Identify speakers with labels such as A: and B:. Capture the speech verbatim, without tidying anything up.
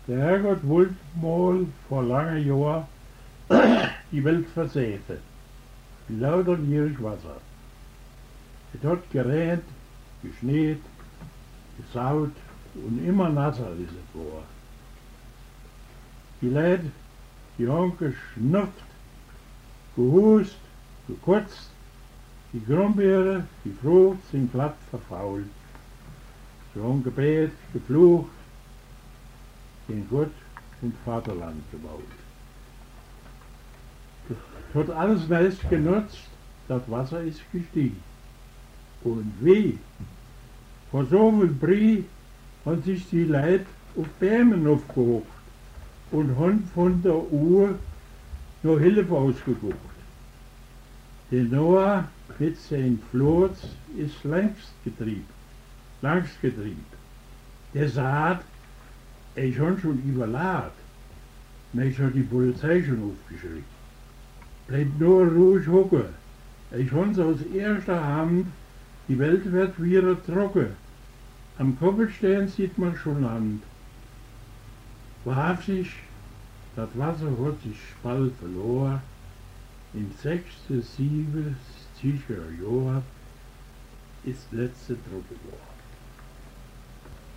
A: Der Herrgott wollte mal vor langer Jahr die Welt versäte. Lauter gierig Wasser. Es hat geregnet, geschneit, gesaut und immer nasser ist es war. Die Leute, die haben geschnupft, gehust, gekotzt, die Grumbeere, die Frucht sind glatt verfault. Sie haben gebet, geflucht, den Gott und Vaterland gebaut. Es hat alles nichts genutzt, das Wasser ist gestiegen. Und wie? Vor so viel Brie haben sich die Leute auf Bäumen aufgehocht und haben von der Uhr noch Hilfe ausgeguckt. Der Noah mit seinem Floß ist längst getrieben, langst getrieben. Der sagt, ich habe schon überladen, ich habe die Polizei schon aufgeschrieben. Bleibt nur ruhig hocken. Ich habe aus erster Hand, die Welt wird wieder trocken. Am Koppelstein sieht man schon Land. Wahrhaftig, das Wasser hat sich bald verloren. Im sechsten, siebten, sicher Jahr ist letzte trocken geworden.